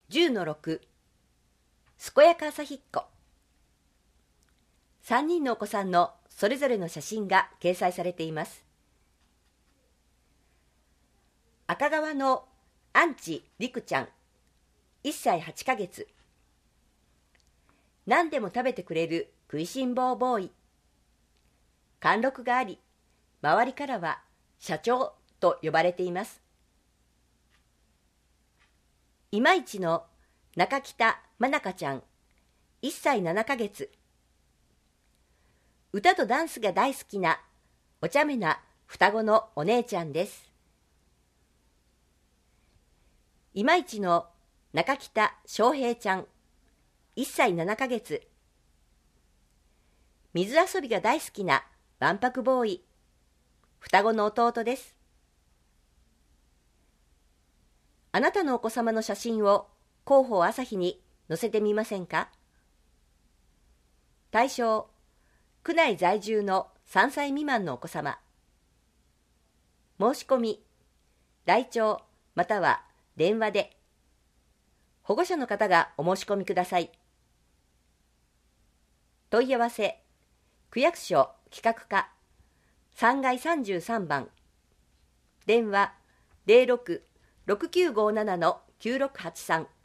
10-6健やか朝ひっこ。3人のお子さんのそれぞれの写真が掲載されています。赤川のアンチりくちゃん、1歳8ヶ月。何でも食べてくれる食いしん坊ボーイ。貫禄があり、周りからは社長と呼ばれています。いまいちの中北まなかちゃん、1歳7ヶ月。歌とダンスが大好きなお茶目な双子のお姉ちゃんです。いまいちの中北翔平ちゃん、1歳7ヶ月。水遊びが大好きなわんぱくボーイ、双子の弟です。あなたのお子様の写真を広報朝日に載せてみませんか？対象、区内在住の3歳未満のお子様。申し込み、来庁または電話で。保護者の方がお申し込みください。問い合わせ、区役所企画課3階33番。電話 06-6957-9683